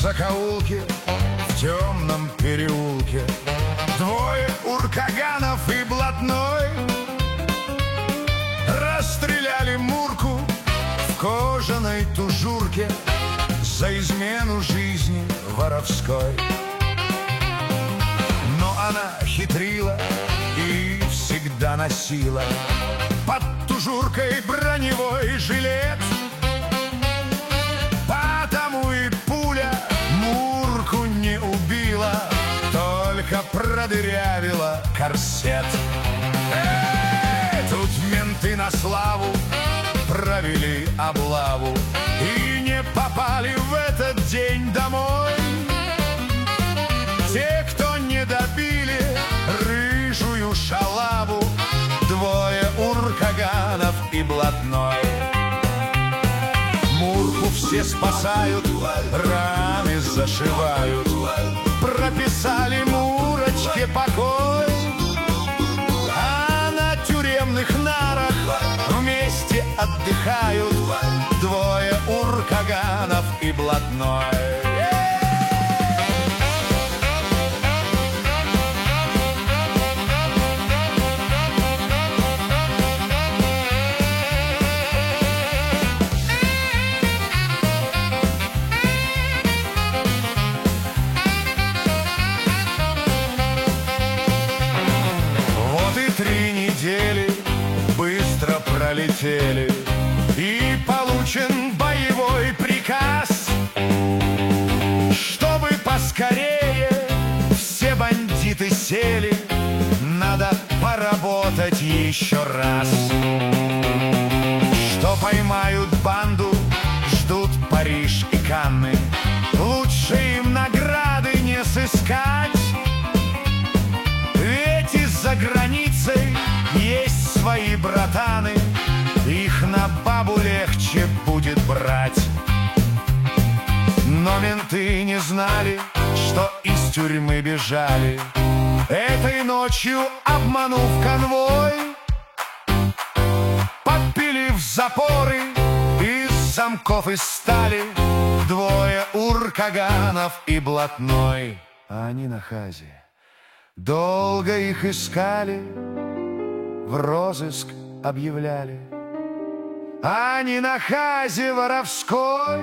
закоулке, в темном переулке двое уркаганов и блатной расстреляли Мурку в кожаной тужурке за измену жизни воровской. Но она хитрила и всегда носила под тужуркой броневой жилет. Потому и пуля Мурку не убила, только продырявила корсет. Тут менты на славу провели облаву и не попали в этот день домой те, кто не добили рыжую шалаву, двое уркаганов и блатной. Мурку все спасают, раны зашивают, прописали Мурочке покой, а на тюремных нарах вместе отдыхают двое уркаганов и блатной. Вот и 3 недели быстро пролетели, и получен боевой приказ, чтобы поскорее все бандиты сели, надо поработать еще раз. Что поймают банду, ждут Париж и Канны, лучше им награды не сыскать, ведь из-за границей есть свои братаны, их на бабу легче будет брать. Но менты не знали, что из тюрьмы бежали, этой ночью обманув конвой, подпилив запоры из замков из стали, двое уркаганов и блатной. А они на хазе. Долго их искали, в розыск объявляли. Они на хазе воровской.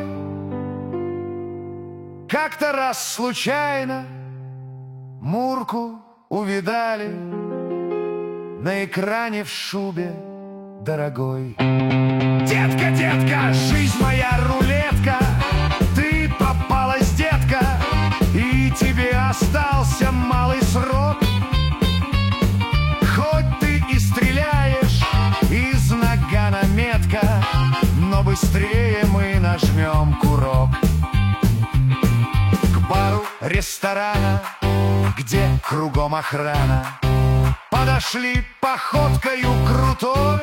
Как-то раз случайно Мурку увидали на экране в шубе дорогой. Детка, детка, жизнь моя рулетка, ты попалась, детка, и тебе остался малый срок. Хоть ты и стреляешь из нагана метко, но быстрее мы нажмем курок. К бару ресторана, где кругом охрана, подошли походкою крутой,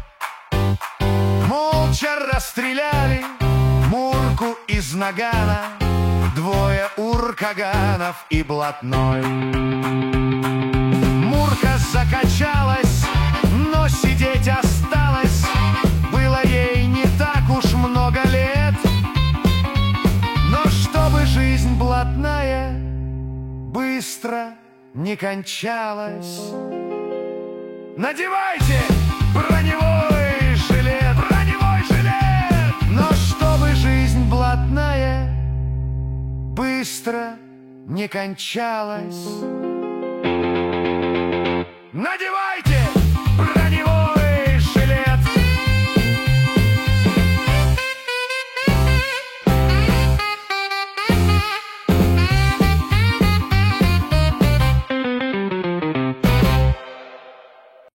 молча расстреляли Мурку из нагана, двое уркаганов и блатной. Мурка закачалась, но сидеть осталось, было ей не так уж много лет. Но чтобы жизнь блатная быстро не кончалась, надевайте броневой жилет, броневой жилет! Но чтобы жизнь блатная быстро не кончалась, надевайте